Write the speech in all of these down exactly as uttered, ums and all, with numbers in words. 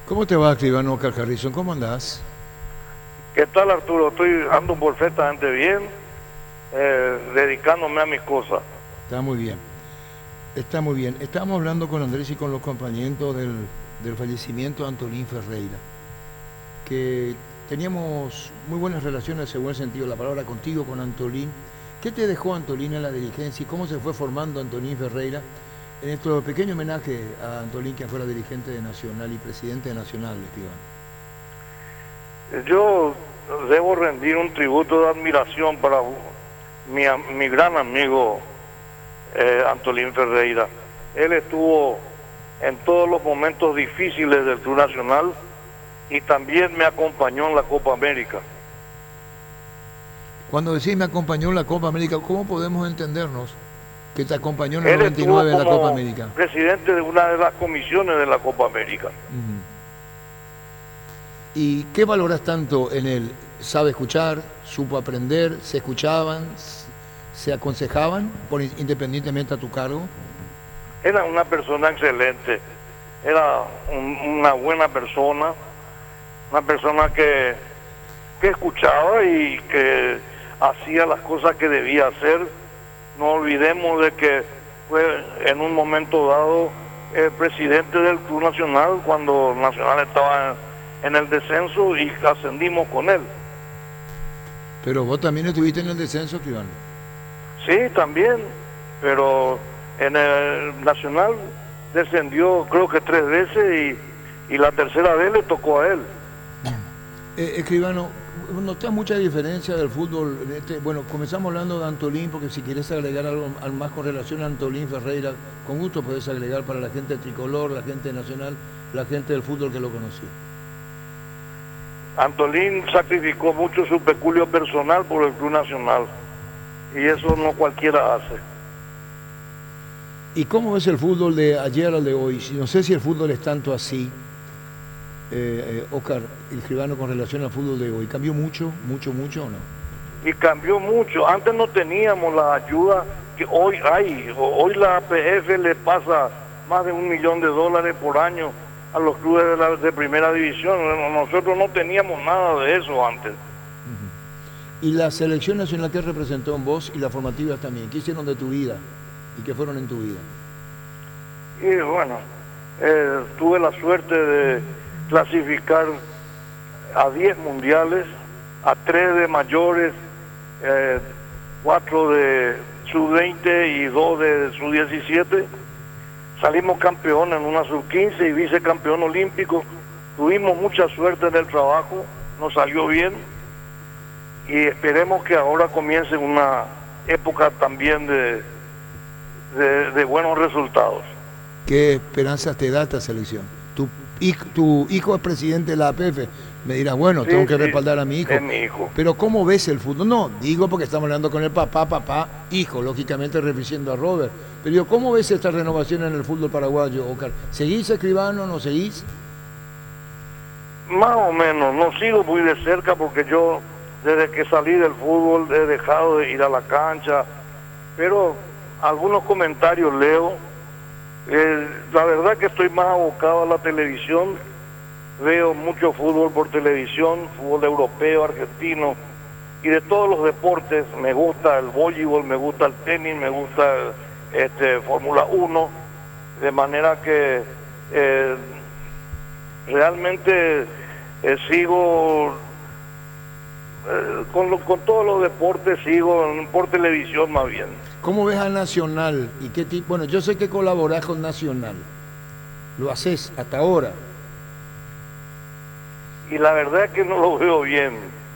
¿Cómo te va, escribano Oscar Harrison? ¿Cómo andás? ¿Qué tal, Arturo? Estoy ando perfectamente bien, eh, dedicándome a mis cosas. Está muy bien. Está muy bien. Estábamos hablando con Andrés y con los compañeros del, del fallecimiento de Antolín Ferreira, que teníamos muy buenas relaciones, según el sentido de la palabra, contigo, con Antolín. ¿Qué te dejó Antolín en la dirigencia y cómo se fue formando Antolín Ferreira? En nuestro pequeño homenaje a Antolín, que fuera dirigente de Nacional y presidente de Nacional, escribano. Yo debo rendir un tributo de admiración para mi, mi gran amigo eh, Antolín Ferreira. Él estuvo en todos los momentos difíciles del Club Nacional y también me acompañó en la Copa América. Cuando decís me acompañó en la Copa América, ¿cómo podemos entendernos que te acompañó en el Él noventa y nueve en la Copa como América? Presidente de una de las comisiones de la Copa América. Uh-huh. ¿Y qué valoras tanto en él? ¿Sabe escuchar? ¿Supo aprender? ¿Se escuchaban? ¿Se aconsejaban por, independientemente a tu cargo? Era una persona excelente, era un, una buena persona, una persona que, que escuchaba y que hacía las cosas que debía hacer. No olvidemos de que fue en un momento dado el presidente del Club Nacional cuando Nacional estaba en, en el descenso y ascendimos con él. Pero vos también estuviste en el descenso, escribano. Sí, también, pero en el Nacional descendió creo que tres veces y, y la tercera vez le tocó a él. Eh, escribano, ¿notás mucha diferencia del fútbol? Este, bueno, comenzamos hablando de Antolín, porque si quieres agregar algo más con relación a Antolín Ferreira, con gusto podés agregar para la gente tricolor, la gente nacional, la gente del fútbol que lo conoció. Antolín sacrificó mucho su peculio personal por el Club Nacional y eso no cualquiera hace. ¿Y cómo ves el fútbol de ayer al de hoy? No sé si el fútbol es tanto así, eh, eh, Oscar, el escribano, con relación al fútbol de hoy. ¿Cambió mucho, mucho, mucho o no? Y cambió mucho. Antes no teníamos la ayuda que hoy hay. Hoy la A P F le pasa más de un millón de dólares por año a los clubes de, la, de primera división. Nosotros no teníamos nada de eso antes. Uh-huh. ¿Y la selección nacional que representó en vos y las formativas también? ¿Qué hicieron de tu vida? ¿Y qué fueron en tu vida? Y bueno, eh, tuve la suerte de clasificar a diez mundiales, a tres de mayores, eh, cuatro de sub veinte y dos de sub diecisiete. Salimos campeón en una sub quince y vicecampeón olímpico. Tuvimos mucha suerte en el trabajo, nos salió bien y esperemos que ahora comience una época también de, de, de buenos resultados. ¿Qué esperanzas te da esta selección? Tu hijo, tu hijo es presidente de la A P F. Me dirás, bueno, sí, tengo que sí, respaldar a mi hijo. Es mi hijo. Pero ¿cómo ves el fútbol? No, digo porque estamos hablando con el papá, papá, hijo, lógicamente refiriendo a Robert. Pero digo, ¿cómo ves esta renovación en el fútbol paraguayo, Oscar? ¿Seguís, escribano, no seguís? Más o menos, no sigo muy de cerca porque yo desde que salí del fútbol he dejado de ir a la cancha, pero algunos comentarios leo. Eh, la verdad que estoy más abocado a la televisión, veo mucho fútbol por televisión, fútbol europeo, argentino y de todos los deportes. Me gusta el voleibol, me gusta el tenis, me gusta este, Fórmula uno, de manera que eh, realmente eh, sigo eh, con, lo, con todos los deportes, sigo por televisión más bien. ¿Cómo ves a Nacional? ¿Y qué tipo? Bueno, yo sé que colaborás con Nacional. ¿Lo haces hasta ahora? Y la verdad es que no lo veo bien.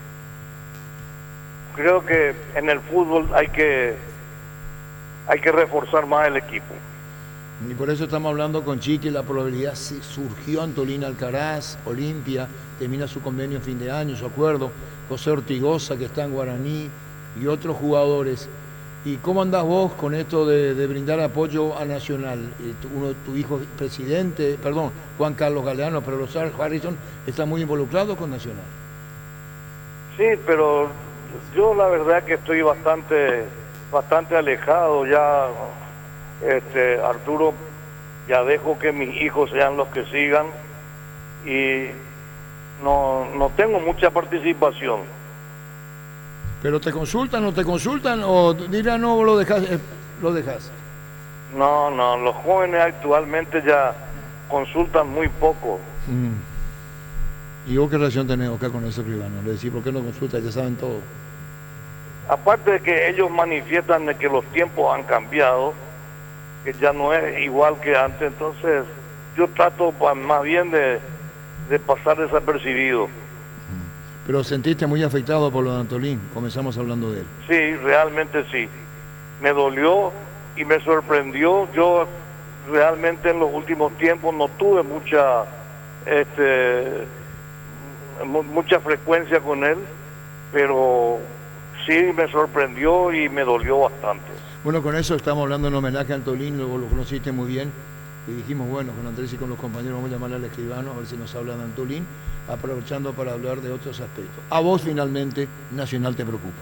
Creo que en el fútbol hay que hay que reforzar más el equipo. Y por eso estamos hablando con Chiqui, la probabilidad surgió Antolín Alcaraz, Olimpia, termina su convenio a fin de año, su acuerdo, José Ortigosa, que está en Guaraní, y otros jugadores. ¿Y cómo andás vos con esto de, de brindar apoyo a Nacional? Uno, tu hijo es presidente, perdón, Juan Carlos Galeano, pero los Harrison está muy involucrado con Nacional. Sí, pero yo la verdad que estoy bastante, bastante alejado ya, este, Arturo, ya dejo que mis hijos sean los que sigan y no, no tengo mucha participación. ¿Pero te consultan o te consultan o dirán no lo dejas? Eh, lo dejas? No, no, los jóvenes actualmente ya consultan muy poco. Mm. ¿Y vos qué relación tenés acá con ese escribano? Le decís, ¿por qué no consultas? Ya saben todo. Aparte de que ellos manifiestan de que los tiempos han cambiado, que ya no es igual que antes, entonces yo trato pues, más bien de, de pasar desapercibido. Pero sentiste muy afectado por lo de Antolín, comenzamos hablando de él. Sí, realmente sí. Me dolió y me sorprendió. Yo realmente en los últimos tiempos no tuve mucha este, mucha frecuencia con él, pero sí me sorprendió y me dolió bastante. Bueno, con eso estamos hablando en homenaje a Antolín, luego lo conociste muy bien, y dijimos, bueno, con Andrés y con los compañeros vamos a llamar al escribano a ver si nos habla de Antolín, aprovechando para hablar de otros aspectos. A vos finalmente, Nacional te preocupa.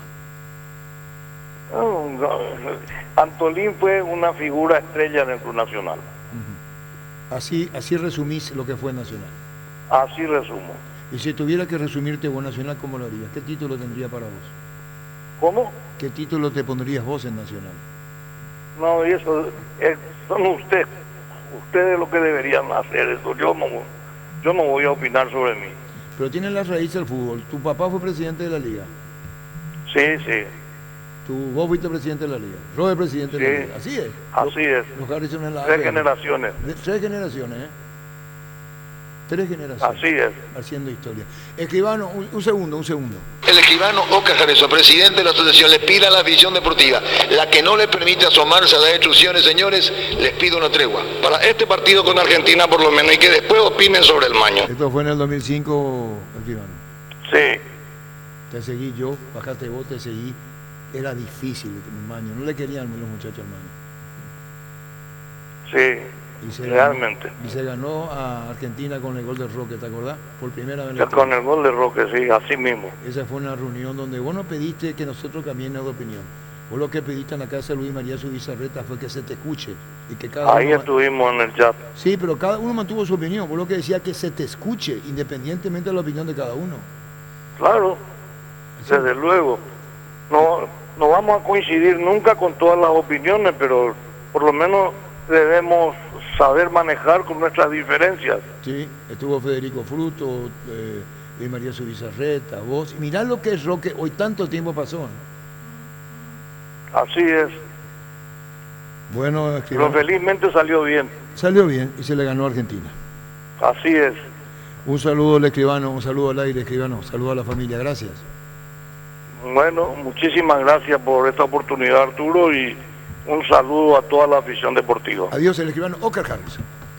No, no, Antolín fue una figura estrella en el Club Nacional. Uh-huh. Así, así resumís lo que fue Nacional. Así resumo. Y si tuviera que resumirte vos Nacional, ¿cómo lo harías? ¿Qué título tendría para vos? ¿Cómo? ¿Qué título te pondrías vos en Nacional? No, y eso es, son ustedes. Ustedes lo que deberían hacer eso. Yo no, yo no voy a opinar sobre mí. Pero tienen la raíz del fútbol. Tu papá fue presidente de la liga. Sí, sí. Tu, vos fuiste presidente de la liga. Robert presidente sí, de la liga. Así es. Así es. Los Harrison en la Tres área. generaciones. De, tres generaciones, ¿eh? Tres generaciones. Así es. Haciendo historia. Escribano, un, un segundo, un segundo. El escribano Oscar Jarezo, presidente de la asociación, le pide a la afición deportiva, la que no le permite asomarse a las instrucciones, señores, les pido una tregua. Para este partido con Argentina por lo menos, y que después opinen sobre el maño. Esto fue en el dos mil cinco, escribano. Sí. Te seguí yo, bajaste vos, te seguí. Era difícil el maño, no le querían los muchachos al maño. Sí. Y se realmente. Ganó, y se ganó a Argentina con el gol de Roque, ¿te acordás? Por primera vez en la historia. Con el gol de Roque, sí, así mismo. Esa fue una reunión donde vos no pediste que nosotros cambiemos de opinión. Vos lo que pediste en la casa de Luis María Subizarreta fue que se te escuche. Y que cada Ahí uno... estuvimos en el chat. Sí, pero cada uno mantuvo su opinión. Vos lo que decía que se te escuche, independientemente de la opinión de cada uno. Claro, ¿sí? Desde luego. No, no vamos a coincidir nunca con todas las opiniones, pero por lo menos debemos saber manejar con nuestras diferencias. Sí, estuvo Federico Fruto, eh, Luis María Subizarreta, vos. Y mirá lo que es Roque, hoy tanto tiempo pasó, ¿no? Así es. Bueno, pero felizmente salió bien. Salió bien y se le ganó a Argentina. Así es. Un saludo al escribano, un saludo al aire, escribano, saludo a la familia, gracias. Bueno, muchísimas gracias por esta oportunidad, Arturo, y un saludo a toda la afición deportiva. Adiós, el escribano Oscar Harrison.